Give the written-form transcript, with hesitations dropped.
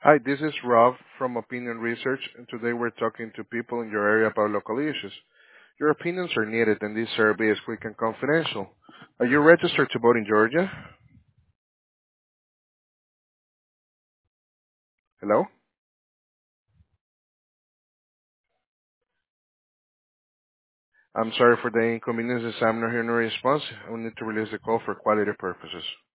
Hi, this is Rob from Opinion Research, and today we're talking to people in your area about local issues. Your opinions are needed, and this survey is quick and confidential. Are you registered to vote in Georgia? Hello? I'm sorry for the inconvenience. I'm not hearing a response. I will need to release the call for quality purposes.